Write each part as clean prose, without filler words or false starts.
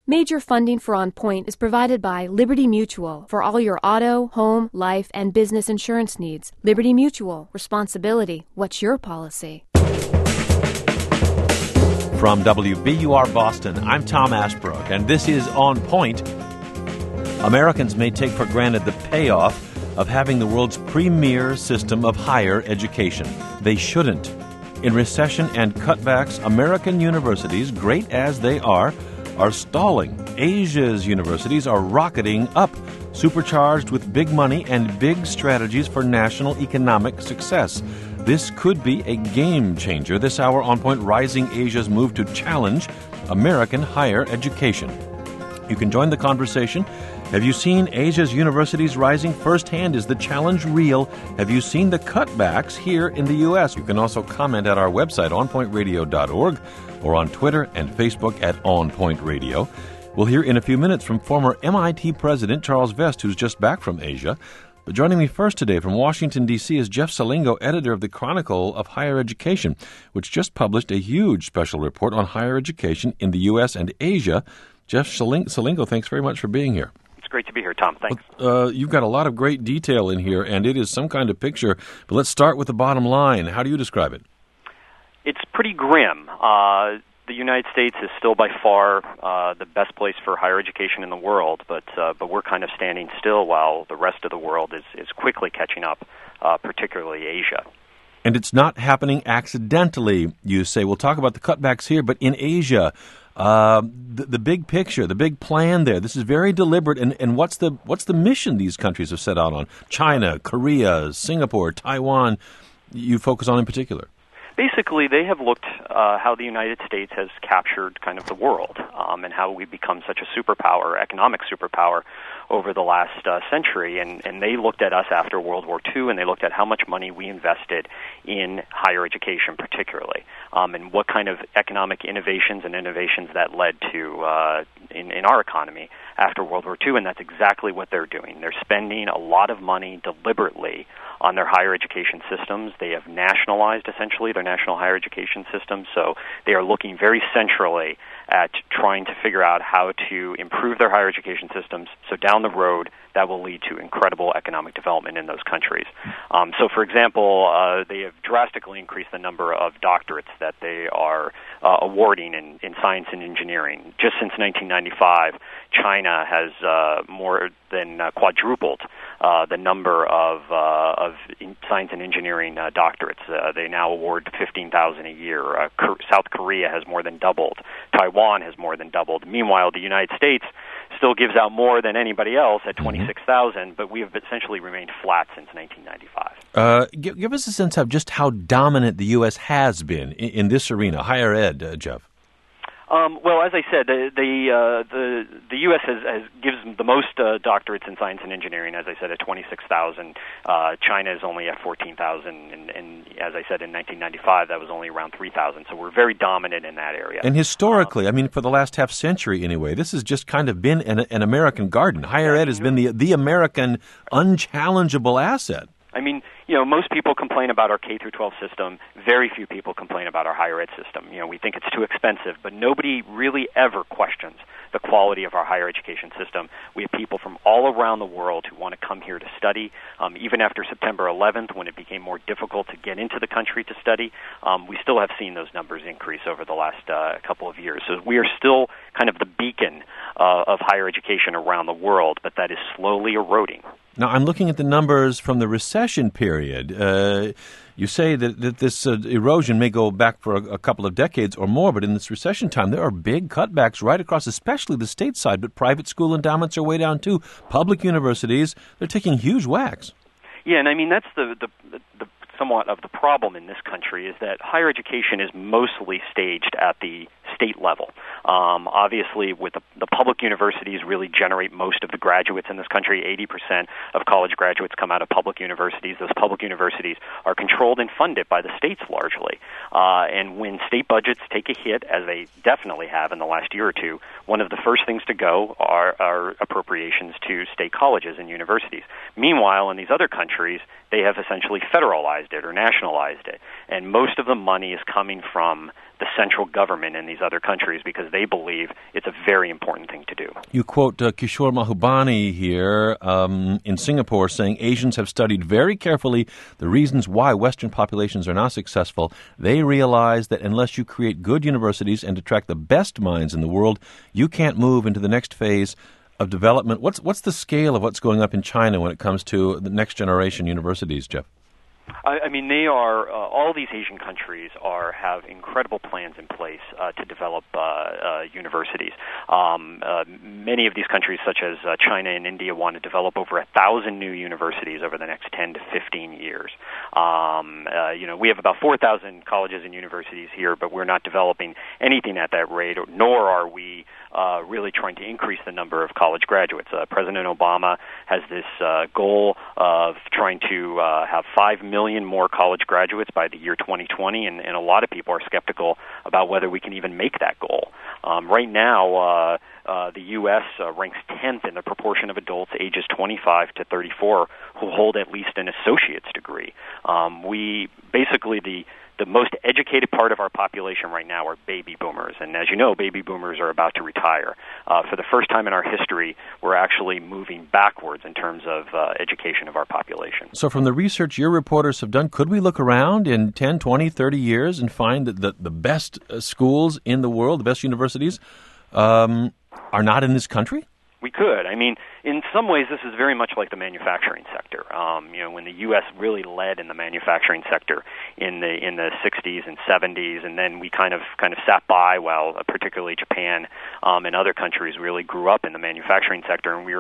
Major funding for On Point is provided by Liberty Mutual for all your auto, home, life, and business insurance needs. Liberty Mutual. Responsibility. What's your policy? From WBUR Boston, I'm Tom Ashbrook, and this is On Point. Americans may take for granted the payoff of having the world's premier system of higher education. They shouldn't. In recession and cutbacks, American universities, great as they are stalling. Asia's universities are rocketing up, supercharged with big money and big strategies for national economic success. This could be a game changer. This hour, On Point, Rising Asia's move to challenge American higher education. You can join the conversation. Have you seen Asia's universities rising firsthand? Is the challenge real? Have you seen the cutbacks here in the U.S.? You can also comment at our website, onpointradio.org, or on Twitter and Facebook at On Point Radio. We'll hear in a few minutes from former MIT President Charles Vest, who's just back from Asia. But joining me first today from Washington, D.C. is Jeff Selingo, editor of the Chronicle of Higher Education, which just published a huge special report on higher education in the U.S. and Asia. Jeff Selingo, thanks very much for being here. It's great to be here, Tom. Thanks. You've got a lot of great detail in here, and it is some kind of picture. But let's start with the bottom line. How do you describe it? It's pretty grim. The United States is still by far the best place for higher education in the world, but we're kind of standing still while the rest of the world is quickly catching up, particularly Asia. And it's not happening accidentally, you say. We'll talk about the cutbacks here, but in Asia, the big picture, the big plan there, this is very deliberate. And what's the mission these countries have set out on? China, Korea, Singapore, Taiwan, you focus on in particular. Basically, they have looked how the United States has captured kind of the world and how we've become such a superpower, economic superpower, over the last century. And they looked at us after World War II, and they looked at how much money we invested in higher education particularly, and what kind of economic innovations that led to in our economy after World War II, and that's exactly what they're doing. They're spending a lot of money deliberately on their higher education systems. They have nationalized, essentially, their national higher education system, so they are looking very centrally at trying to figure out how to improve their higher education systems, so down the road, that will lead to incredible economic development in those countries. So, for example, they have drastically increased the number of doctorates that they are awarding in science and engineering. Just since 1995, China has more than quadrupled the number of science and engineering doctorates. They now award 15,000 a year. South Korea has more than doubled. Taiwan has more than doubled. Meanwhile, the United States still gives out more than anybody else at 26,000, but we have essentially remained flat since 1995. Give us a sense of just how dominant the U.S. has been in this arena, higher ed, Jeff. Well, as I said, the U.S. gives the most doctorates in science and engineering, as I said, at 26,000. China is only at 14,000, and as I said, in 1995, that was only around 3,000. So we're very dominant in that area. And historically, for the last half century anyway, this has just kind of been an American garden. Higher ed has been the American unchallengeable asset. Most people complain about our K through 12 system. Very few people complain about our higher ed system. We think it's too expensive, but nobody really ever questions the quality of our higher education system. We have people from all around the world who want to come here to study. Even after September 11th, when it became more difficult to get into the country to study, we still have seen those numbers increase over the last couple of years. So we are still kind of the beacon of higher education around the world, but that is slowly eroding. Now, I'm looking at the numbers from the recession period. You say that this erosion may go back for a couple of decades or more, but in this recession time, there are big cutbacks right across, especially the state side, but private school endowments are way down too. Public universities, they're taking huge whacks. Yeah, and that's the somewhat of the problem in this country is that higher education is mostly staged at the state level. Obviously, with the public universities really generate most of the graduates in this country. 80% of college graduates come out of public universities. Those public universities are controlled and funded by the states largely. And when state budgets take a hit, as they definitely have in the last year or two, one of the first things to go are appropriations to state colleges and universities. Meanwhile, in these other countries, they have essentially federalized it or nationalized it. And most of the money is coming from the central government in these other countries because they believe it's a very important thing to do. You quote Kishore Mahbubani here in Singapore saying Asians have studied very carefully the reasons why Western populations are not successful. They realize that unless you create good universities and attract the best minds in the world, you can't move into the next phase of development. What's the scale of what's going up in China when it comes to the next generation universities, Jeff? I mean, they are all these Asian countries have incredible plans in place to develop universities. Many of these countries, such as China and India, want to develop over 1,000 new universities over the next 10 to 15 years. We have about 4,000 colleges and universities here, but we're not developing anything at that rate, nor are we really trying to increase the number of college graduates. President Obama has this goal of trying to have 5 million more college graduates by the year 2020, and a lot of people are skeptical about whether we can even make that goal. Right now, the U.S. Ranks 10th in the proportion of adults ages 25 to 34 who hold at least an associate's degree. The most educated part of our population right now are baby boomers. And as you know, baby boomers are about to retire. For the first time in our history, we're actually moving backwards in terms of education of our population. So from the research your reporters have done, could we look around in 10, 20, 30 years and find that the best schools in the world, the best universities, are not in this country? We could. I mean, in some ways, this is very much like the manufacturing sector. When the U.S. really led in the manufacturing sector in the 60s and 70s, and then we kind of sat by while particularly Japan and other countries really grew up in the manufacturing sector, and we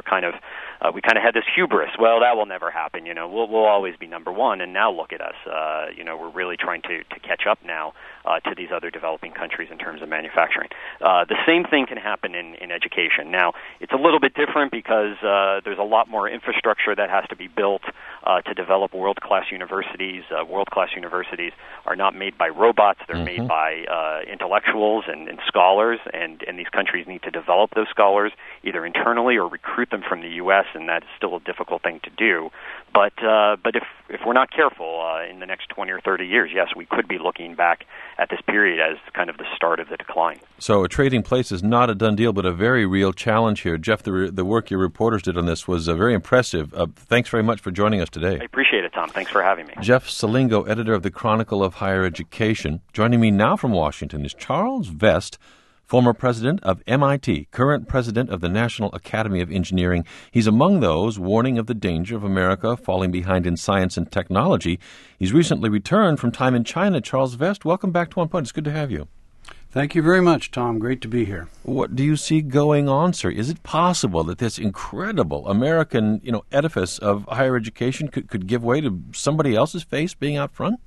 had this hubris. Well, that will never happen. We'll always be number one. And now look at us. We're really trying to catch up now to these other developing countries in terms of manufacturing. The same thing can happen in education. Now, it's a little bit different because there's a lot more infrastructure that has to be built to develop world-class universities. World-class universities are not made by robots. They're made by intellectuals and scholars, and these countries need to develop those scholars either internally or recruit them from the U.S., and that is still a difficult thing to do. But if we're not careful in the next 20 or 30 years, yes, we could be looking back at this period as kind of the start of the decline. So trading place is not a done deal, but a very real challenge here. Jeff, the work your reporters did on this was very impressive. Thanks very much for joining us today. I appreciate it, Tom. Thanks for having me. Jeff Selingo, editor of the Chronicle of Higher Education. Joining me now from Washington is Charles Vest, former president of MIT, current president of the National Academy of Engineering. He's among those warning of the danger of America falling behind in science and technology. He's recently returned from time in China. Charles Vest, welcome back to On Point. It's good to have you. Thank you very much, Tom. Great to be here. What do you see going on, sir? Is it possible that this incredible American, edifice of higher education could give way to somebody else's face being out front?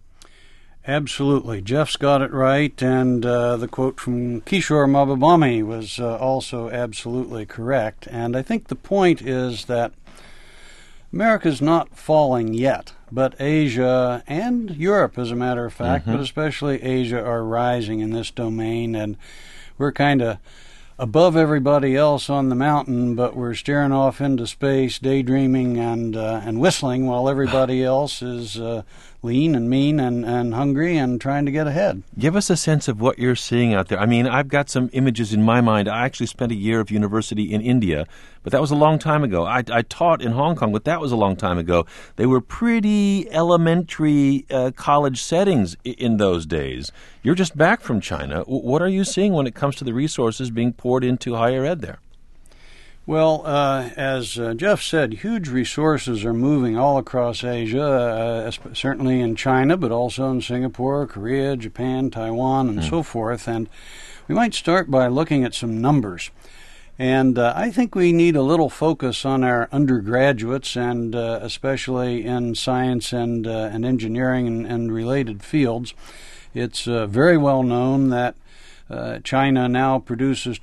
Absolutely. Jeff's got it right, and the quote from Kishore Mahbubani was also absolutely correct. And I think the point is that America's not falling yet, but Asia and Europe, as a matter of fact, but especially Asia, are rising in this domain, and we're kind of above everybody else on the mountain, but we're staring off into space, daydreaming and whistling, while everybody else is lean and mean and hungry and trying to get ahead. Give us a sense of what you're seeing out there. I mean, I've got some images in my mind. I actually spent a year of university in India, but that was a long time ago. I taught in Hong Kong, but that was a long time ago. They were pretty elementary college settings in those days. You're just back from China. What are you seeing when it comes to the resources being poured into higher ed there? Well, as Jeff said, huge resources are moving all across Asia, certainly in China, but also in Singapore, Korea, Japan, Taiwan, and so forth. And we might start by looking at some numbers. And I think we need a little focus on our undergraduates, and especially in science and engineering and related fields. It's very well known that China now produces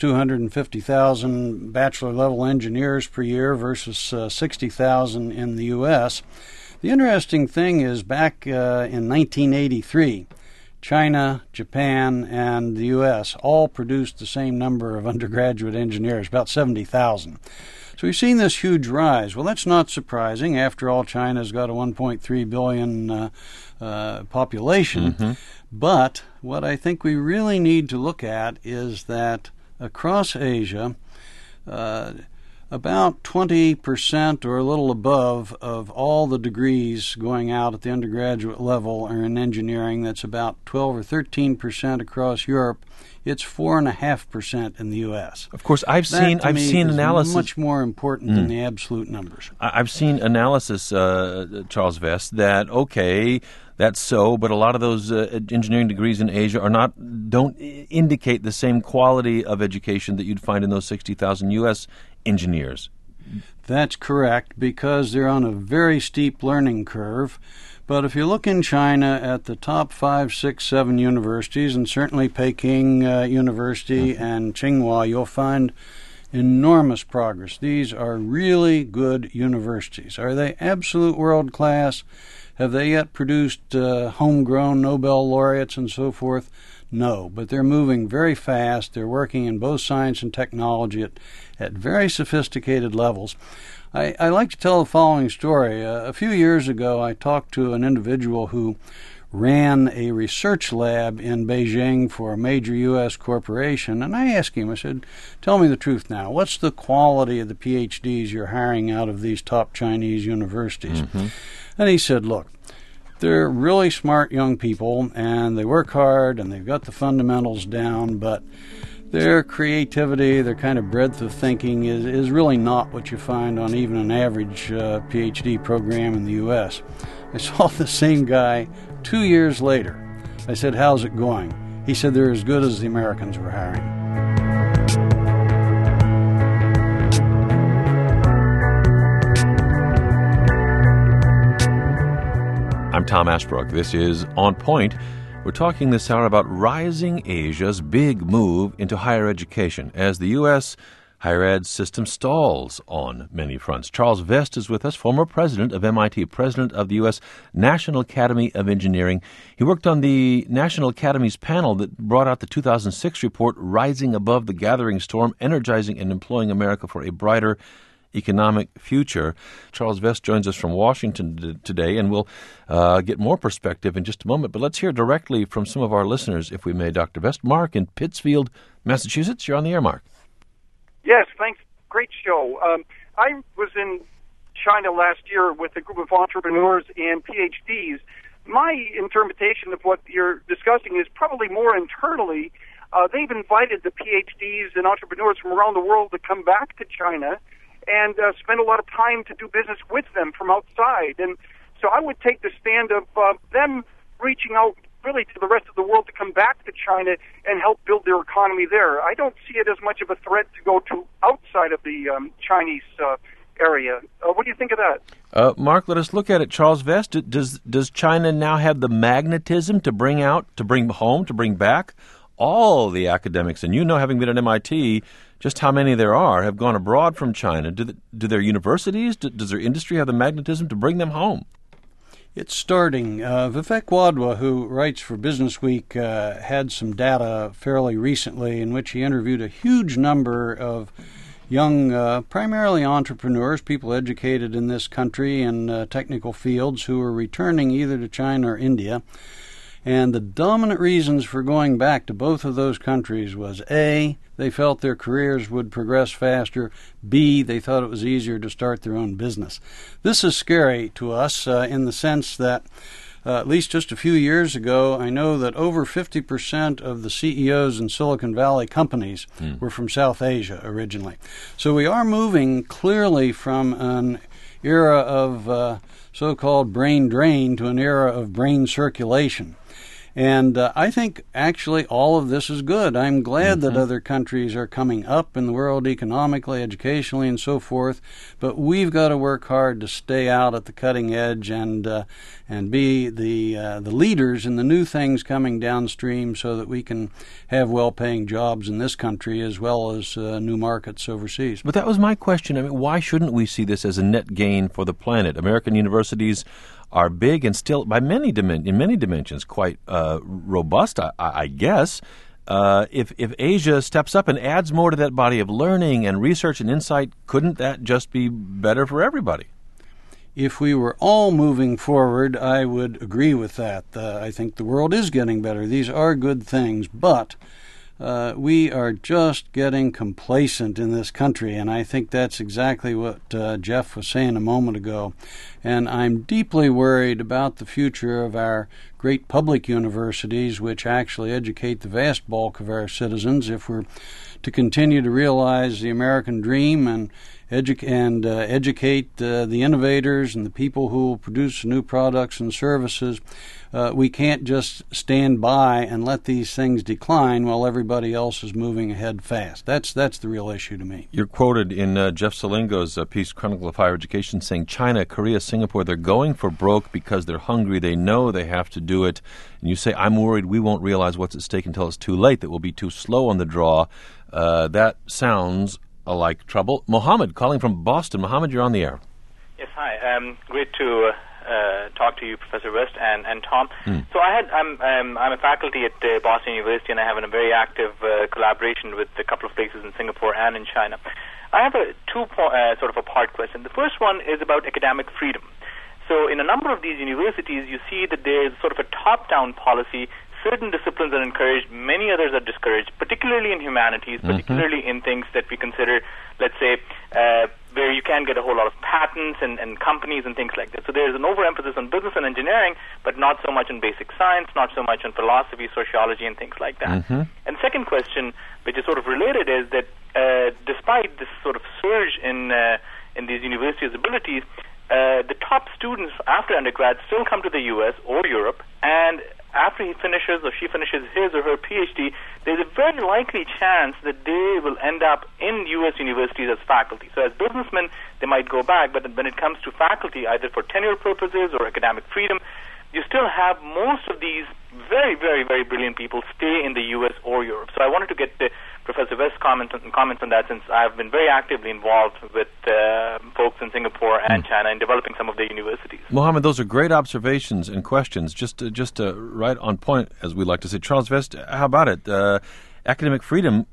250,000 bachelor-level engineers per year versus 60,000 in the U.S. The interesting thing is back in 1983, China, Japan, and the U.S. all produced the same number of undergraduate engineers, about 70,000. So we've seen this huge rise. Well, that's not surprising. After all, China's got a 1.3 billion population. But what I think we really need to look at is that across Asia, about 20% or a little above of all the degrees going out at the undergraduate level are in engineering. That's about 12 or 13% across Europe. It's 4.5% in the U.S. Of course, I've seen analysis much more important than the absolute numbers. I've seen analysis, Charles Vest, that that's so, but a lot of those engineering degrees in Asia don't indicate the same quality of education that you'd find in those 60,000 U.S. engineers. That's correct, because they're on a very steep learning curve. But if you look in China at the top 5, 6, 7 universities, and certainly Peking University and Tsinghua, you'll find enormous progress. These are really good universities. Are they absolute world class? Have they yet produced homegrown Nobel laureates and so forth? No, but they're moving very fast. They're working in both science and technology at very sophisticated levels. I like to tell the following story. A few years ago, I talked to an individual who ran a research lab in Beijing for a major U.S. corporation, and I asked him, I said, tell me the truth now. What's the quality of the PhDs you're hiring out of these top Chinese universities? Mm-hmm. And he said, look, they're really smart young people, and they work hard, and they've got the fundamentals down, but their creativity, their kind of breadth of thinking is really not what you find on even an average PhD program in the U.S. I saw the same guy 2 years later. I said, how's it going? He said, they're as good as the Americans were hiring. I'm Tom Ashbrook. This is On Point. We're talking this hour about rising Asia's big move into higher education as the U.S. higher ed system stalls on many fronts. Charles Vest is with us, former president of MIT, president of the U.S. National Academy of Engineering. He worked on the National Academy's panel that brought out the 2006 report, Rising Above the Gathering Storm, Energizing and Employing America for a Brighter Economic Future. Charles Vest joins us from Washington today, and we'll get more perspective in just a moment. But let's hear directly from some of our listeners, if we may, Dr. Vest. Mark in Pittsfield, Massachusetts. You're on the air, Mark. Yes, thanks. Great show. I was in China last year with a group of entrepreneurs and PhDs. My interpretation of what you're discussing is probably more internally. They've invited the PhDs and entrepreneurs from around the world to come back to China and spend a lot of time to do business with them from outside. And so I would take the stand of them reaching out really to the rest of the world to come back to China and help build their economy there. I don't see it as much of a threat to go to outside of the Chinese area. What do you think of that? Mark, let us look at it. Charles Vest, does China now have the magnetism to bring back all the academics? And you know, having been at MIT, just how many there are have gone abroad from China. Do their universities, does their industry have the magnetism to bring them home? It's starting. Vivek Wadhwa, who writes for Business Week, had some data fairly recently in which he interviewed a huge number of young, primarily entrepreneurs, people educated in this country in technical fields who were returning either to China or India. And the dominant reasons for going back to both of those countries was A, they felt their careers would progress faster, B, they thought it was easier to start their own business. This is scary to us in the sense that at least just a few years ago, I know that over 50% of the CEOs in Silicon Valley companies were from South Asia originally. So we are moving clearly from an era of so-called brain drain to an era of brain circulation. And I think actually all of this is good. I'm glad that other countries are coming up in the world economically, educationally, and so forth. But we've got to work hard to stay out at the cutting edge and be the leaders in the new things coming downstream, so that we can have well-paying jobs in this country as well as new markets overseas. But that was my question. I mean, why shouldn't we see this as a net gain for the planet? American universities are big and still, in many dimensions, quite robust, I guess. If Asia steps up and adds more to that body of learning and research and insight, couldn't that just be better for everybody? if we were all moving forward, I would agree with that. I think the world is getting better. These are good things, but we are just getting complacent in this country, and I think that's exactly what Jeff was saying a moment ago. And I'm deeply worried about the future of our great public universities, which actually educate the vast bulk of our citizens, if we're to continue to realize the American dream and educate the innovators and the people who will produce new products and services. We can't just stand by and let these things decline while everybody else is moving ahead fast. That's the real issue to me. You're quoted in Jeff Salingo's piece, Chronicle of Higher Education, saying China, Korea, Singapore, they're going for broke because they're hungry. They know they have to do it. And you say, I'm worried we won't realize what's at stake until it's too late, that we'll be too slow on the draw. That sounds like trouble. Mohammed, calling from Boston. Mohammed, you're on the air. Yes, hi. Great to talk to you, Professor West and Tom. So I'm a faculty at Boston University, and I have a very active collaboration with a couple of places in Singapore and in China. I have a sort of a part question. The first one is about academic freedom. So in a number of these universities, you see that there is sort of a top-down policy. Certain disciplines are encouraged, many others are discouraged, particularly in humanities, particularly in things that we consider, let's say, where you can get a whole lot of patents and companies and things like that. So there's an overemphasis on business and engineering, but not so much on basic science, not so much on philosophy, sociology, and things like that. And second question, which is sort of related, is that despite this sort of surge in these universities' abilities, the top students after undergrad still come to the U.S. or Europe, and after he finishes or she finishes his or her PhD, there's a very likely chance that they will end up in U.S. universities as faculty. So as businessmen, they might go back, but when it comes to faculty, either for tenure purposes or academic freedom, you still have most of these very, very, very brilliant people stay in the U.S. or Europe. So I wanted to get Professor West's comments on that, since I've been very actively involved with folks in Singapore and China in developing some of their universities. Mohammed, those are great observations and questions. Just right on point, as we like to say. Charles West, how about it? Academic freedom,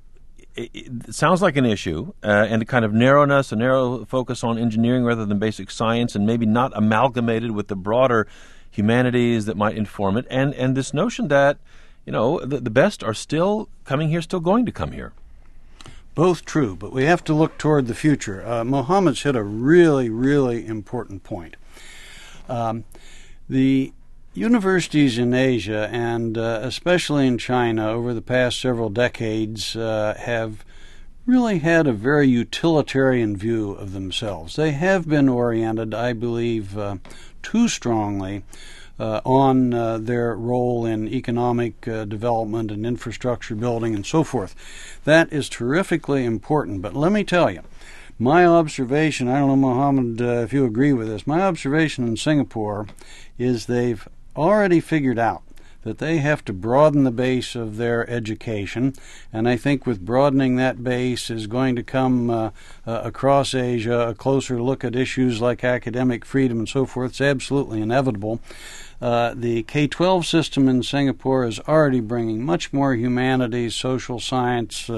it sounds like an issue, and a kind of narrowness, a narrow focus on engineering rather than basic science, and maybe not amalgamated with the broader humanities that might inform it, and this notion that, you know, the best are still coming here, still going to come here. Both true, but we have to look toward the future. Mohammed's hit a really, really important point. The universities in Asia, and especially in China, over the past several decades, have really had a very utilitarian view of themselves. They have been oriented, I believe, too strongly on their role in economic development and infrastructure building and so forth. That is terrifically important. But let me tell you, my observation, I don't know, Mohammed, if you agree with this, my observation in Singapore is they've already figured out that they have to broaden the base of their education, and I think with broadening that base is going to come across Asia a closer look at issues like academic freedom and so forth. It's absolutely inevitable. The K-12 system in Singapore is already bringing much more humanities, social science,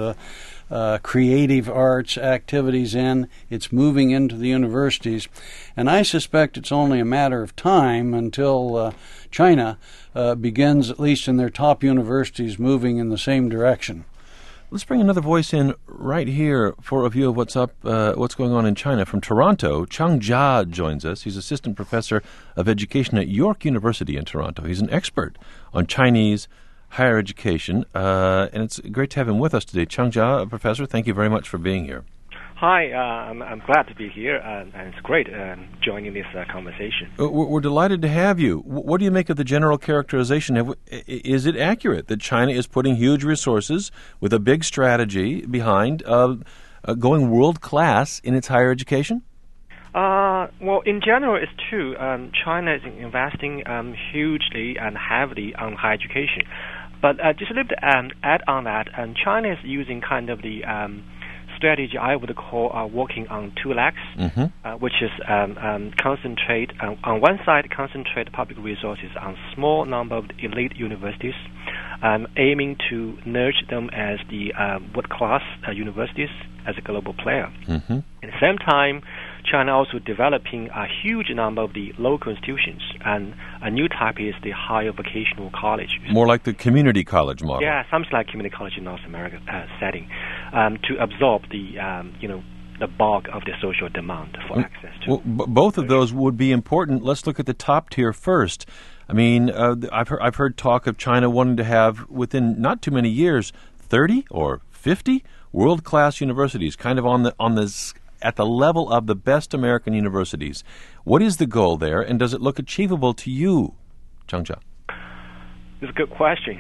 creative arts activities in. It's moving into the universities, and I suspect it's only a matter of time until China begins, at least in their top universities, moving in the same direction. Let's bring another voice in right here for a view of what's going on in China. From Toronto, Chang Jia joins us. He's assistant professor of education at York University in Toronto. He's an expert on Chinese higher education, and it's great to have him with us today. Chang Jia, professor, thank you very much for being here. Hi, I'm glad to be here, and it's great joining this conversation. We're delighted to have you. What do you make of the general characterization? Is it accurate that China is putting huge resources with a big strategy behind going world-class in its higher education? Well, in general, it's true. China is investing hugely and heavily on higher education. But just a little bit add on that, China is using kind of the strategy I would call working on two legs, which is concentrate on one side, concentrate public resources on small number of elite universities, aiming to nurture them as the world-class universities as a global player. At the same time, China also developing a huge number of the local institutions, and a new type is the higher vocational college. More like the community college model. Yeah, something like community college in North America setting, to absorb the the bulk of the social demand for access to. Well, both of those would be important. Let's look at the top tier first. I mean, I've heard talk of China wanting to have, within not too many years, 30 or 50 world-class universities, kind of at the level of the best American universities. What is the goal there, and does it look achievable to you, Zhang? It's a good question.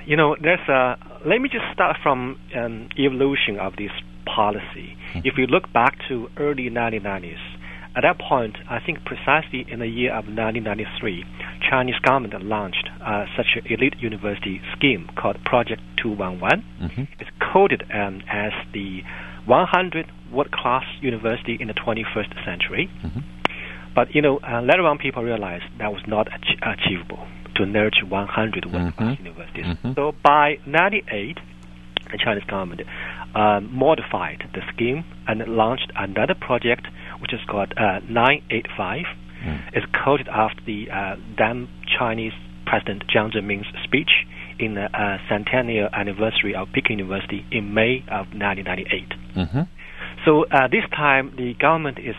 Let me just start from evolution of this policy. If you look back to early 1990s, at that point, I think precisely in the year of 1993, Chinese government launched such an elite university scheme called Project 211. It's coded as the 100 world-class university in the 21st century. But, later on people realized that was not achievable to nurture 100 world-class universities. So by 1998, the Chinese government modified the scheme and launched another project, which is called 985. It's coded after the then Chinese President Jiang Zemin's speech in the centennial anniversary of Peking University in May of 1998. So this time, the government is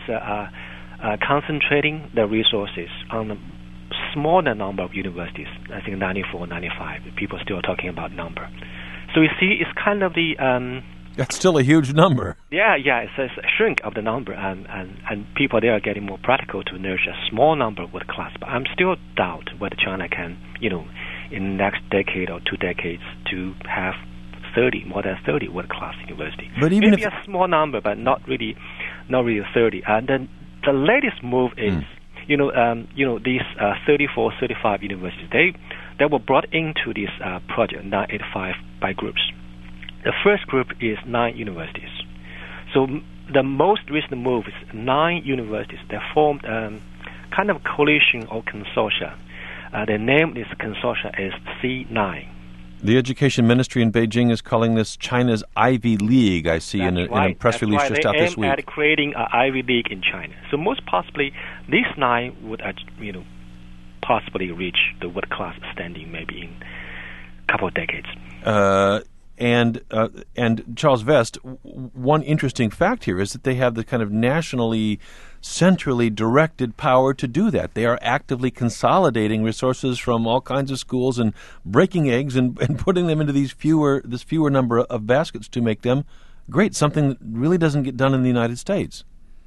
concentrating the resources on a smaller number of universities. I think 94, 95. People still talking about number. So you see, it's kind of the... That's still a huge number. Yeah, it's a shrink of the number, and people there are getting more practical to nurture a small number with class. But I'm still doubt whether China can, in the next decade or 2 decades, to have more than 30 world-class universities. But even maybe a small number, but not really 30. And then the latest move is, these 34, 35 universities. They were brought into this project 985 by groups. The first group is 9 universities. So the most recent move is 9 universities. They formed kind of coalition or consortia. The name of this consortia is C9. The Education Ministry in Beijing is calling this China's Ivy League, I see in a press release just out this week. They aim at creating an Ivy League in China. So most possibly, these 9 would, possibly reach the world-class standing maybe in a couple of decades. And Charles Vest, one interesting fact here is that they have the kind of nationally, centrally directed power to do that. They are actively consolidating resources from all kinds of schools and breaking eggs and putting them into this fewer number of baskets to make them great, something that really doesn't get done in the United States.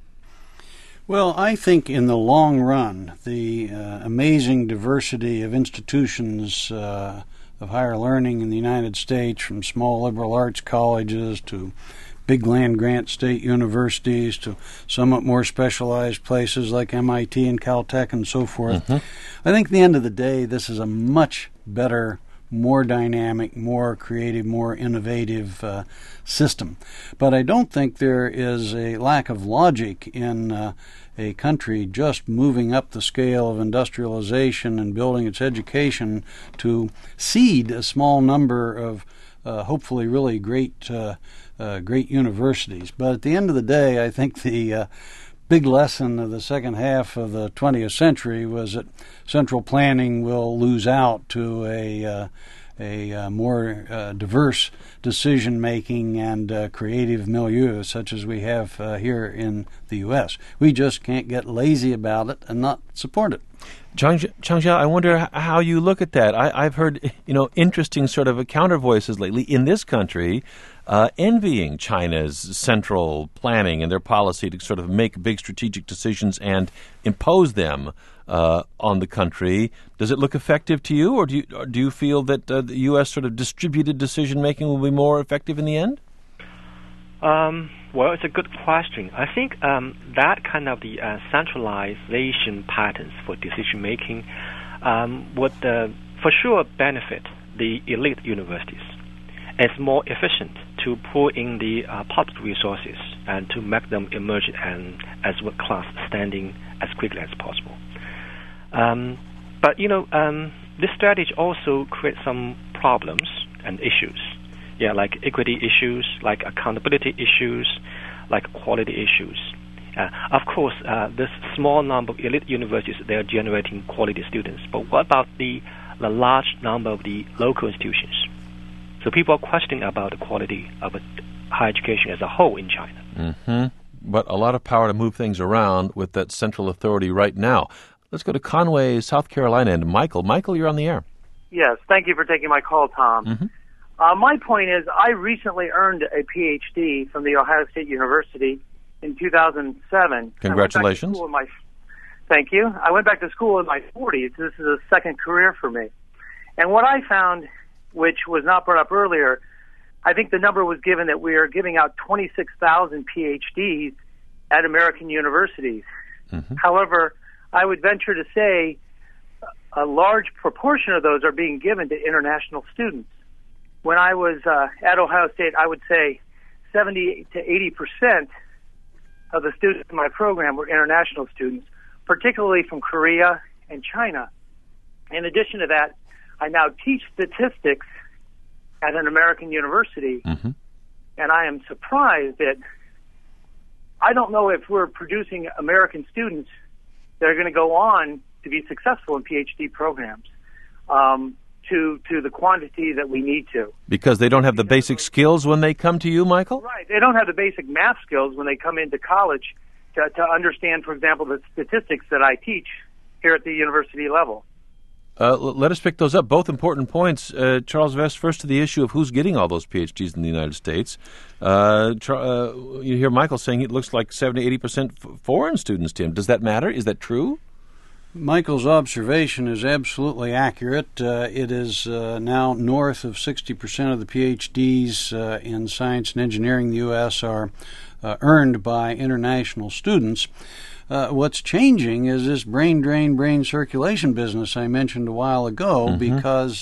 Well, I think in the long run, the amazing diversity of institutions of higher learning in the United States, from small liberal arts colleges to big land-grant state universities to somewhat more specialized places like MIT and Caltech and so forth. I think at the end of the day, this is a much better, more dynamic, more creative, more innovative system. But I don't think there is a lack of logic in a country just moving up the scale of industrialization and building its education to seed a small number of hopefully really great universities. But at the end of the day, I think the big lesson of the second half of the 20th century was that central planning will lose out to a more diverse decision-making and creative milieu such as we have here in the U.S. We just can't get lazy about it and not support it. Zhang, I wonder how you look at that. I've heard interesting sort of counter voices lately in this country envying China's central planning and their policy to sort of make big strategic decisions and impose them on the country. Does it look effective to you, or do you feel that the U.S. sort of distributed decision-making will be more effective in the end? Well, it's a good question. I think that kind of the centralization patterns for decision-making would for sure benefit the elite universities. It's more efficient to pull in the public resources and to make them emerge as world-class standing as quickly as possible. But this strategy also creates some problems and issues. Like equity issues, like accountability issues, like quality issues. Of course, this small number of elite universities, they are generating quality students. But what about the large number of the local institutions? So people are questioning about the quality of higher education as a whole in China. Mm-hmm. But a lot of power to move things around with that central authority right now. Let's go to Conway, South Carolina, and Michael. Michael, you're on the air. Yes, thank you for taking my call, Tom. Mm-hmm. My point is, I recently earned a PhD from The Ohio State University in 2007. Congratulations. Thank you. I went back to school in my 40s. This is a second career for me. And what I found, which was not brought up earlier, I think the number was given that we are giving out 26,000 PhDs at American universities. Mm-hmm. However, I would venture to say a large proportion of those are being given to international students. When I was at Ohio State, I would say 70 to 80% of the students in my program were international students, particularly from Korea and China. In addition to that, I now teach statistics at an American university, mm-hmm. and I am surprised that I don't know if we're producing American students that are going to go on to be successful in PhD programs to the quantity that we need to. Because they don't have the basic skills when they come to you, Michael? Right. They don't have the basic math skills when they come into college to understand, for example, the statistics that I teach here at the university level. Let us pick those up. Both important points. Charles Vest, first to the issue of who's getting all those PhDs in the United States. You hear Michael saying it looks like 70-80% foreign students, Tim. Does that matter? Is that true? Michael's observation is absolutely accurate. It is now north of 60% of the PhDs in science and engineering in the U.S. are earned by international students. What's changing is this brain drain, brain circulation business I mentioned a while ago, mm-hmm. because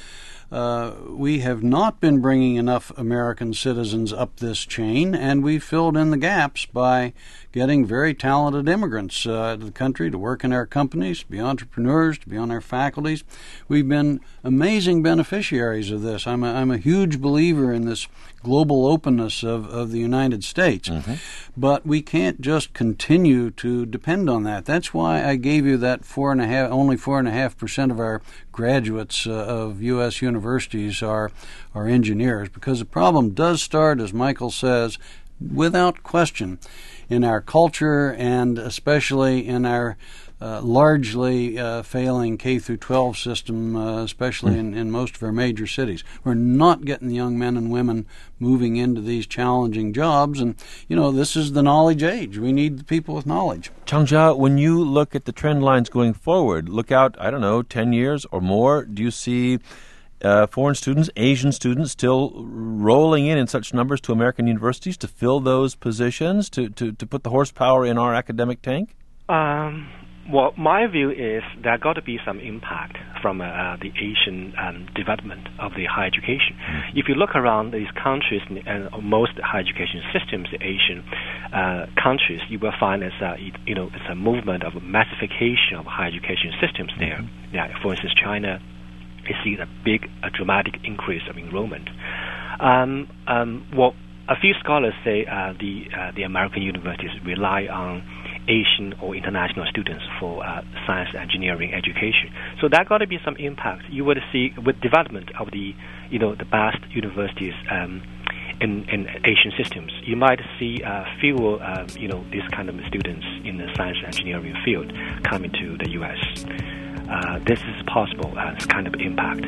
we have not been bringing enough American citizens up this chain, and we filled in the gaps by getting very talented immigrants to the country to work in our companies, to be entrepreneurs, to be on our faculties. We've been amazing beneficiaries of this. I'm a huge believer in this global openness of the United States. Mm-hmm. But we can't just continue to depend on that. That's why I gave you that only 4.5% of our graduates of U.S. universities are engineers, because the problem does start, as Michael says, without question, in our culture and especially in our largely failing K-12 system, especially in most of our major cities. We're not getting the young men and women moving into these challenging jobs, and, this is the knowledge age. We need the people with knowledge. Changjia, when you look at the trend lines going forward, look out, 10 years or more, do you see foreign students, Asian students, still rolling in such numbers to American universities to fill those positions, to put the horsepower in our academic tank? Well, my view is there got to be some impact from the Asian development of the higher education. Mm-hmm. If you look around these countries and most higher education systems, the Asian countries, you will find it's a movement of massification of higher education systems there. Mm-hmm. Yeah, for instance, China is seeing a dramatic increase of enrollment. Well, a few scholars say the American universities rely on Asian or international students for science and engineering education. So that got to be some impact. You would see with development of the best universities in Asian systems, you might see fewer these kind of students in the science and engineering field coming to the U.S. This is possible as kind of impact.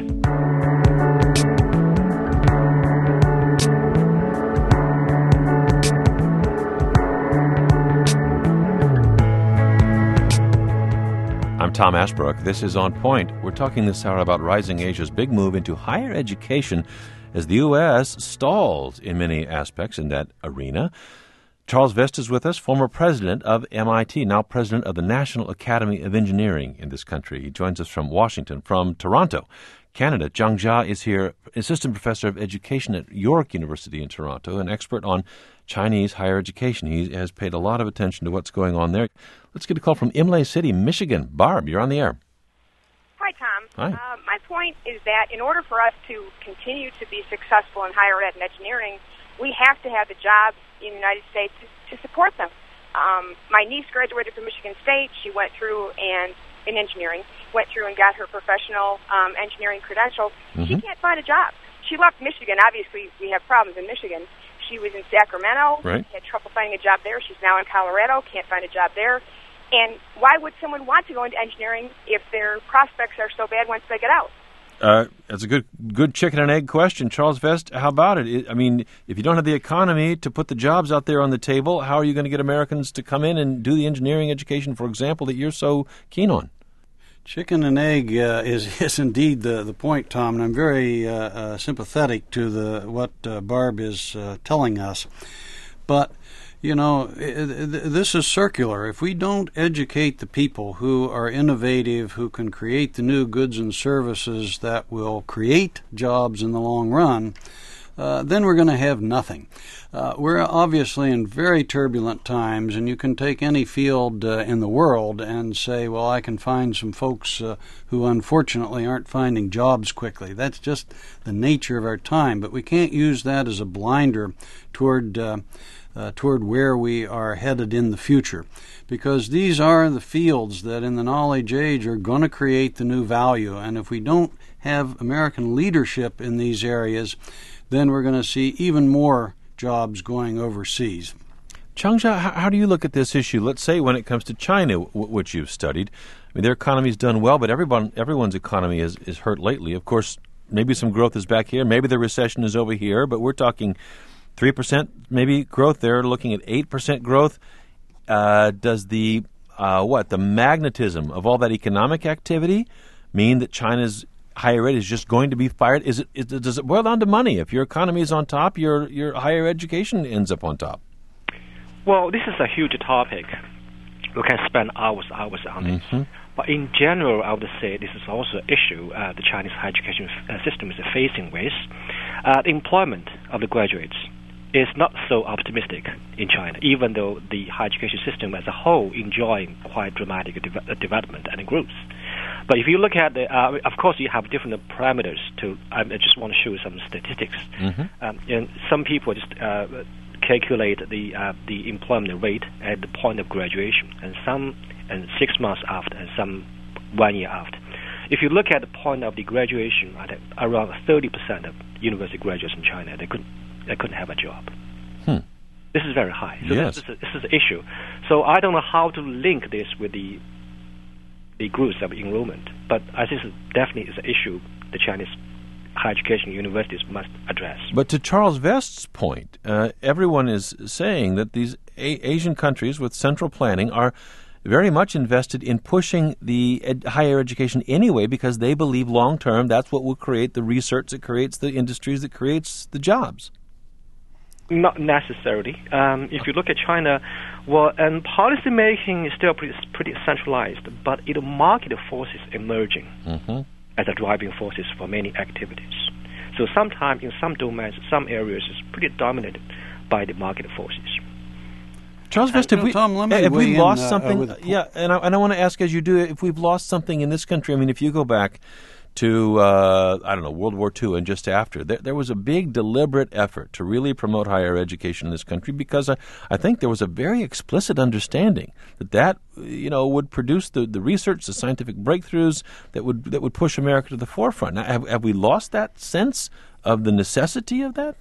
I'm Tom Ashbrook. This is On Point. We're talking this hour about Rising Asia's big move into higher education as the U.S. stalls in many aspects in that arena. Charles Vest is with us, former president of MIT, now president of the National Academy of Engineering in this country. He joins us from Washington. From Toronto, Canada, Changjia is here, assistant professor of education at York University in Toronto, an expert on Chinese higher education. He has paid a lot of attention to what's going on there. Let's get a call from Imlay City, Michigan. Barb, you're on the air. Hi, Tom. Hi. My point is that in order for us to continue to be successful in higher ed and engineering, we have to have the jobs in the United States to support them. My niece graduated from Michigan State. She went through in engineering, went through and got her professional engineering credentials. She can't find a job. She left Michigan. Obviously, we have problems in Michigan. She was in Sacramento, had trouble finding a job there. She's now in Colorado, can't find a job there. And why would someone want to go into engineering if their prospects are so bad once they get out? That's a good chicken and egg question. Charles Vest, how about it? I mean, if you don't have the economy to put the jobs out there on the table, how are you going to get Americans to come in and do the engineering education, for example, that you're so keen on? Chicken and egg is indeed the point, Tom, and I'm very sympathetic to what Barb is telling us. But, this is circular. If we don't educate the people who are innovative, who can create the new goods and services that will create jobs in the long run, then we're going to have nothing. We're obviously in very turbulent times, and you can take any field in the world and say, well, I can find some folks who unfortunately aren't finding jobs quickly. That's just the nature of our time, but we can't use that as a blinder toward where we are headed in the future, because these are the fields that in the knowledge age are going to create the new value, and if we don't have American leadership in these areas, then we're going to see even more jobs going overseas. Changsha, how do you look at this issue? Let's say when it comes to China, which you've studied. I mean, their economy's done well, but everyone's economy is hurt lately. Of course, maybe some growth is back here. Maybe the recession is over here, but we're talking 3% maybe growth. They're looking at 8% growth. Does the magnetism of all that economic activity mean that China's higher ed is just going to be fired? Does it boil down to money? If your economy is on top, your higher education ends up on top. Well, this is a huge topic. We can spend hours on it. But in general, I would say this is also an issue the Chinese higher education system is facing with. The employment of the graduates is not so optimistic in China, even though the higher education system as a whole enjoying quite dramatic development and growth. But if you look at of course, you have different parameters to. I just want to show you some statistics. And some people just calculate the employment rate at the point of graduation, and some 6 months after, and some 1 year after. If you look at the point of the graduation, I think around 30% of university graduates in China they couldn't have a job. This is very high. So yes. This is an issue. So I don't know how to link this with the growth of enrollment, but I think it definitely is an issue the Chinese higher education universities must address. But to Charles Vest's point, everyone is saying that these Asian countries with central planning are very much invested in pushing the higher education anyway, because they believe long-term that's what will create the research that creates the industries that creates the jobs. Not necessarily. If you look at China, and policy making is still pretty centralized, but the market forces emerging as a driving forces for many activities. So sometimes in some domains, some areas is pretty dominated by the market forces. Charles Vest, have we lost something? And I want to ask, as you do, if we've lost something in this country. I mean, if you go back to, World War II and just after, there was a big deliberate effort to really promote higher education in this country, because I think there was a very explicit understanding that would produce the research, the scientific breakthroughs that would push America to the forefront. Now, have we lost that sense of the necessity of that?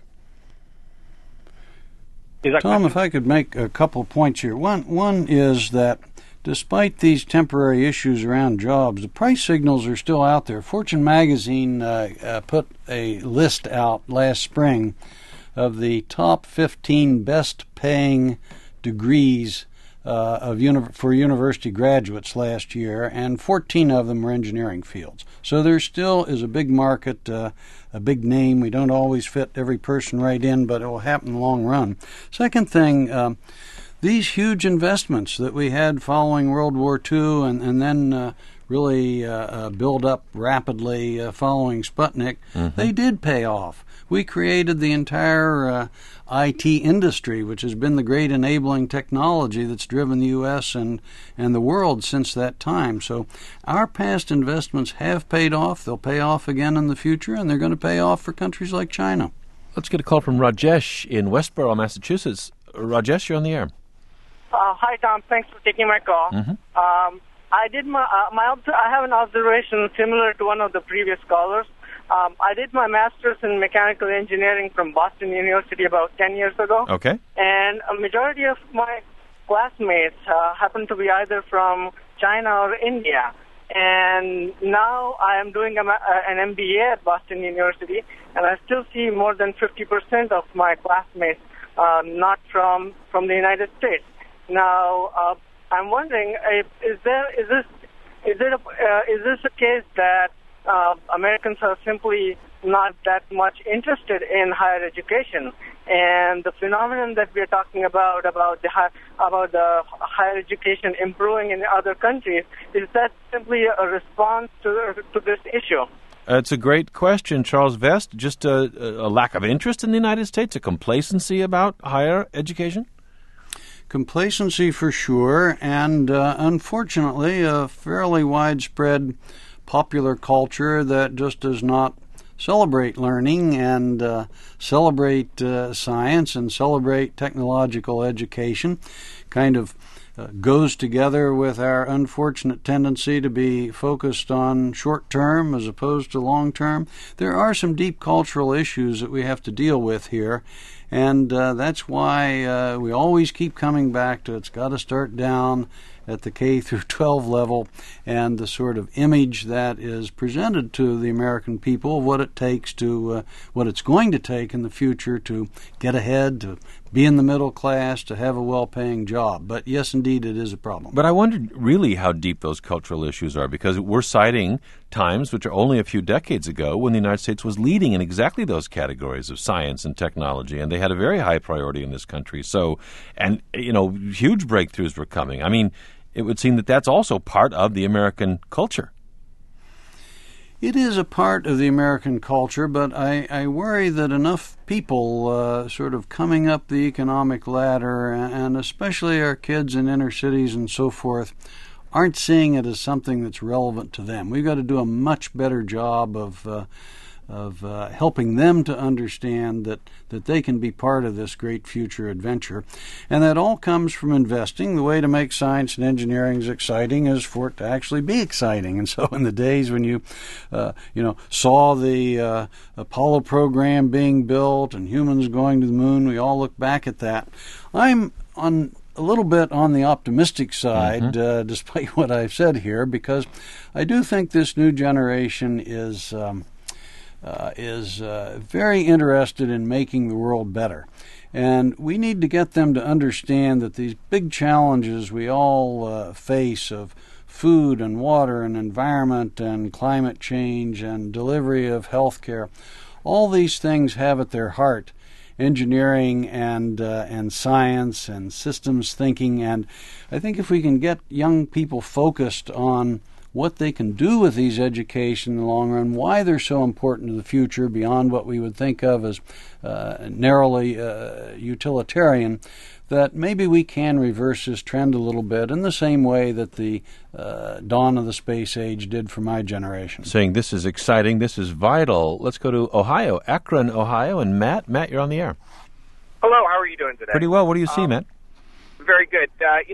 Tom, if I could make a couple of points here. One is that despite these temporary issues around jobs, the price signals are still out there. Fortune magazine put a list out last spring of the top 15 best-paying degrees for university graduates last year, and 14 of them were engineering fields. So there still is a big market, a big name. We don't always fit every person right in, but it will happen in the long run. Second thing, these huge investments that we had following World War II and then really build up rapidly following Sputnik, they did pay off. We created the entire IT industry, which has been the great enabling technology that's driven the U.S. and the world since that time. So our past investments have paid off. They'll pay off again in the future, and they're going to pay off for countries like China. Let's get a call from Rajesh in Westborough, Massachusetts. Rajesh, you're on the air. Hi, Tom. Thanks for taking my call. I did I have an observation similar to one of the previous callers. I did my master's in mechanical engineering from Boston University about 10 years ago. Okay. And a majority of my classmates happen to be either from China or India. And now I am doing an MBA at Boston University, and I still see more than 50% of my classmates not from the United States. Now, I'm wondering, is this a case that Americans are simply not that much interested in higher education, and the phenomenon that we are talking about the higher education improving in other countries, is that simply a response to this issue? It's a great question, Charles Vest. Just a lack of interest in the United States, a complacency about higher education? Complacency for sure, and unfortunately a fairly widespread popular culture that just does not celebrate learning and celebrate science and celebrate technological education. Kind of goes together with our unfortunate tendency to be focused on short-term as opposed to long-term. There are some deep cultural issues that we have to deal with here, and that's why we always keep coming back to it's got to start down at the K through 12 level, and the sort of image that is presented to the American people of what it takes to, what it's going to take in the future to get ahead, to be in the middle class, to have a well-paying job. But yes, indeed, it is a problem. But I wondered really how deep those cultural issues are, because we're citing times which are only a few decades ago when the United States was leading in exactly those categories of science and technology, and they had a very high priority in this country. So, and, you know, huge breakthroughs were coming. I mean, it would seem that that's also part of the American culture. It is a part of the American culture, but I worry that enough people sort of coming up the economic ladder, and especially our kids in inner cities and so forth, aren't seeing it as something that's relevant to them. We've got to do a much better job of helping them to understand that they can be part of this great future adventure. And that all comes from investing. The way to make science and engineering exciting is for it to actually be exciting. And so in the days when you saw the Apollo program being built and humans going to the moon, we all look back at that. I'm on a little bit on the optimistic side, despite what I've said here, because I do think this new generation is very interested in making the world better. And we need to get them to understand that these big challenges we all face of food and water and environment and climate change and delivery of health care, all these things have at their heart engineering and science and systems thinking. And I think if we can get young people focused on what they can do with these education in the long run, why they're so important to the future beyond what we would think of as narrowly utilitarian, that maybe we can reverse this trend a little bit in the same way that the dawn of the space age did for my generation. Saying this is exciting, this is vital. Let's go to Ohio, Akron, Ohio, and Matt. Matt, you're on the air. Hello, how are you doing today? Pretty well. What do you see, Matt? Very good.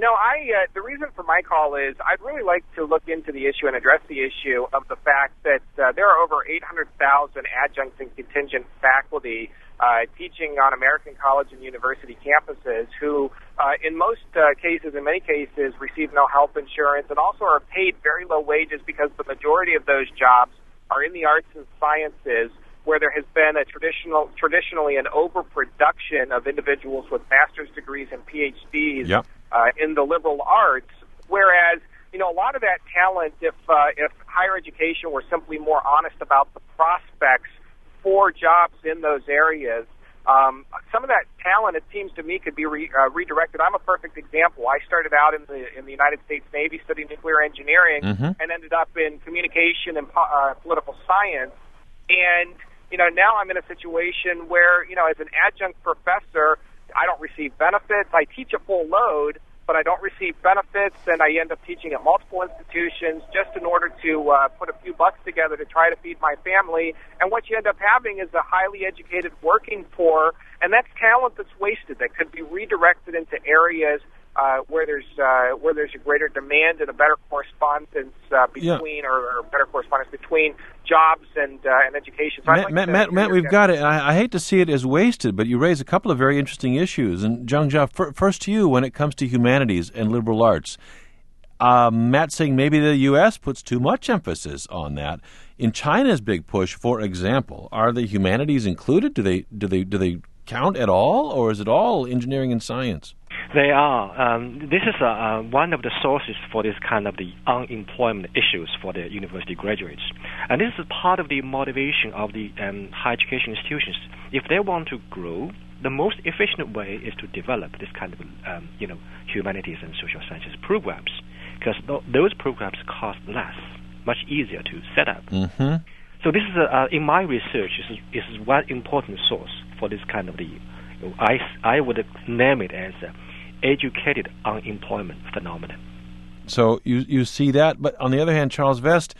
The reason for my call is I'd really like to look into the issue and address the issue of the fact that there are over 800,000 adjunct and contingent faculty teaching on American college and university campuses who, in many cases, receive no health insurance and also are paid very low wages because the majority of those jobs are in the arts and sciences, where there has been traditionally an overproduction of individuals with master's degrees and PhDs in the liberal arts, whereas a lot of that talent, if higher education were simply more honest about the prospects for jobs in those areas, some of that talent, it seems to me, could be redirected. I'm a perfect example. I started out in the United States Navy studying nuclear engineering and ended up in communication and political science, and now I'm in a situation where, as an adjunct professor, I don't receive benefits. I teach a full load, but I don't receive benefits, and I end up teaching at multiple institutions just in order to put a few bucks together to try to feed my family. And what you end up having is a highly educated working poor, and that's talent that's wasted that could be redirected into areas where there's a greater demand and a better correspondence between jobs and education. So Matt, we've got it. I hate to see it as wasted, but you raise a couple of very interesting issues. And Zhang, first to you, when it comes to humanities and liberal arts, Matt's saying maybe the U.S. puts too much emphasis on that. In China's big push, for example, are the humanities included? Do they count at all, or is it all engineering and science? They are. This is one of the sources for this kind of the unemployment issues for the university graduates. And this is part of the motivation of the higher education institutions. If they want to grow, the most efficient way is to develop this kind of humanities and social sciences programs, because those programs cost less, much easier to set up. Mm-hmm. So this is, in my research, is one important source for this kind of I would name it as educated unemployment phenomenon. So you see that, but on the other hand, Charles Vest,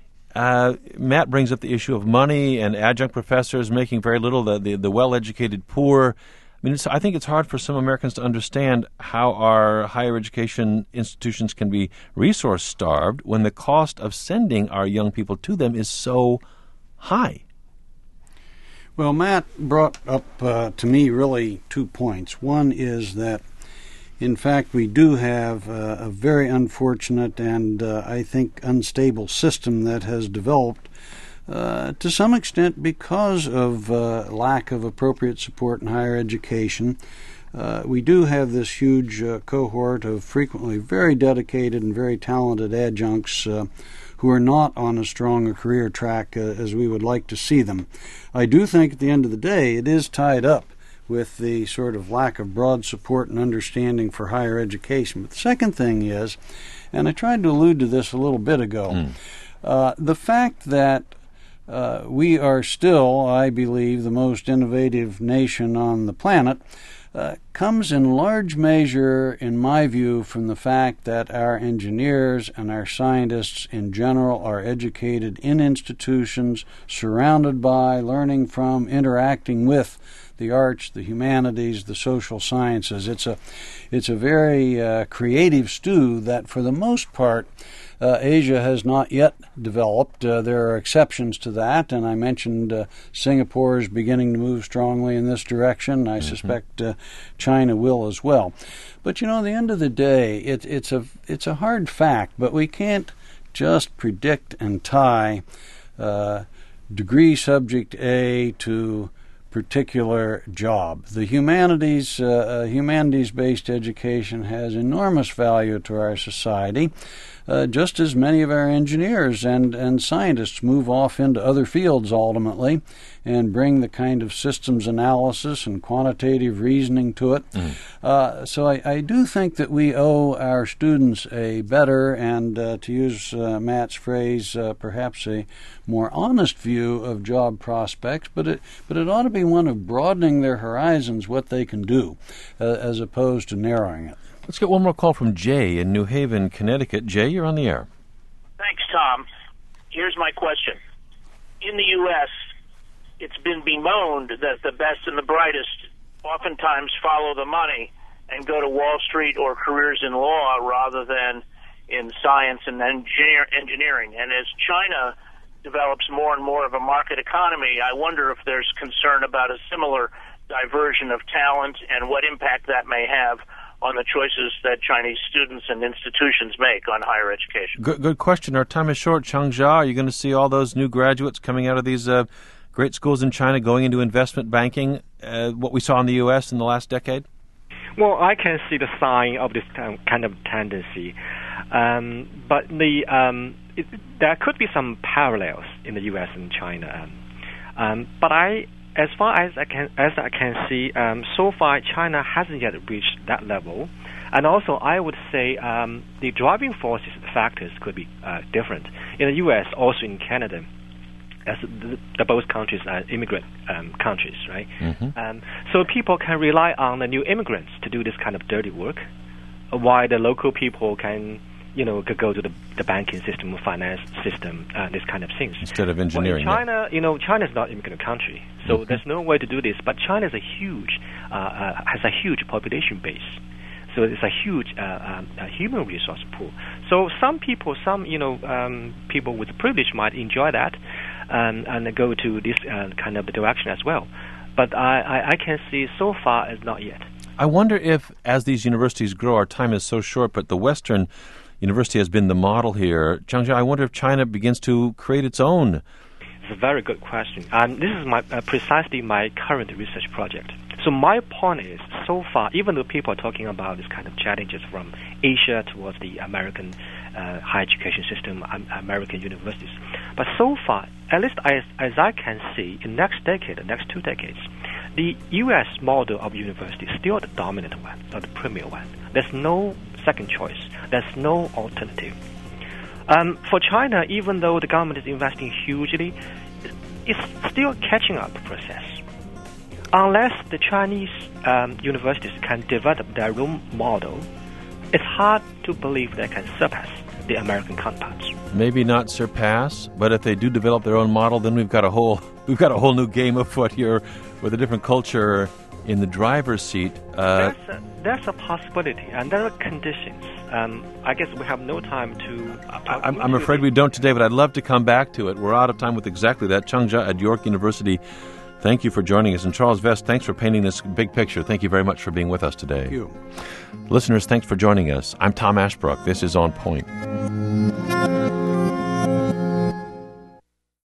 Matt brings up the issue of money and adjunct professors making very little, the well-educated poor. I mean, I think it's hard for some Americans to understand how our higher education institutions can be resource-starved when the cost of sending our young people to them is so high. Well, Matt brought up to me really 2 points. One is that, in fact, we do have a very unfortunate and I think unstable system that has developed to some extent because of lack of appropriate support in higher education. We do have this huge cohort of frequently very dedicated and very talented adjuncts who are not on as strong a career track as we would like to see them. I do think at the end of the day it is tied up with the sort of lack of broad support and understanding for higher education. But the second thing is, and I tried to allude to this a little bit ago, the fact that we are still, I believe, the most innovative nation on the planet comes in large measure, in my view, from the fact that our engineers and our scientists in general are educated in institutions, surrounded by, learning from, interacting with the arts, the humanities, the social sciences. It's a very creative stew that, for the most part, Asia has not yet developed. There are exceptions to that, and I mentioned Singapore is beginning to move strongly in this direction. I suspect China will as well. But at the end of the day, it's a hard fact, but we can't just predict and tie degree subject A to particular job. The humanities-based education has enormous value to our society, just as many of our engineers and scientists move off into other fields ultimately and bring the kind of systems analysis and quantitative reasoning to it. So I do think that we owe our students a better and, to use Matt's phrase, perhaps a more honest view of job prospects, but it ought to be one of broadening their horizons, what they can do, as opposed to narrowing it. Let's get one more call from Jay in New Haven, Connecticut. Jay, you're on the air. Thanks, Tom. Here's my question. In the U.S., it's been bemoaned that the best and the brightest oftentimes follow the money and go to Wall Street or careers in law rather than in science and engineering. And as China develops more and more of a market economy, I wonder if there's concern about a similar diversion of talent and what impact that may have on the choices that Chinese students and institutions make on higher education. Good question. Our time is short. Chang Jia, are you going to see all those new graduates coming out of these great schools in China going into investment banking, what we saw in the U.S. in the last decade? Well, I can see the sign of this kind of tendency. But there could be some parallels in the U.S. and China. But as far as I can see, so far China hasn't yet reached that level, and also I would say the driving forces, factors could be different in the U.S. also in Canada, as the both countries are immigrant countries, right? So people can rely on the new immigrants to do this kind of dirty work, while the local people can could go to the banking system, finance system, this kind of things. Instead of engineering. Well, in China, China is not an immigrant country, so there's no way to do this. But China is has a huge population base. So it's a huge human resource pool. So some people, people with privilege might enjoy that and go to this kind of direction as well. But I can see so far as not yet. I wonder if, as these universities grow, our time is so short, but the Western University has been the model here. Zhang Jia, I wonder if China begins to create its own. It's a very good question. This is precisely my current research project. So my point is, so far, even though people are talking about this kind of challenges from Asia towards the American higher education system, American universities, but so far, at least as I can see, in the next 2 decades, the U.S. model of university is still the dominant one, or the premier one. There's no second choice. There's no alternative. For China, even though the government is investing hugely, it's still catching up process. Unless the Chinese universities can develop their own model, it's hard to believe they can surpass the American counterparts. Maybe not surpass, but if they do develop their own model, then we've got a whole new game afoot here with a different culture in the driver's seat. There's a possibility, and there are conditions. I guess we have no time to... I'm afraid we don't today, but I'd love to come back to it. We're out of time with exactly that. Zhang Jia at York University, thank you for joining us. And Charles Vest, thanks for painting this big picture. Thank you very much for being with us today. Thank you. Listeners, thanks for joining us. I'm Tom Ashbrook. This is On Point.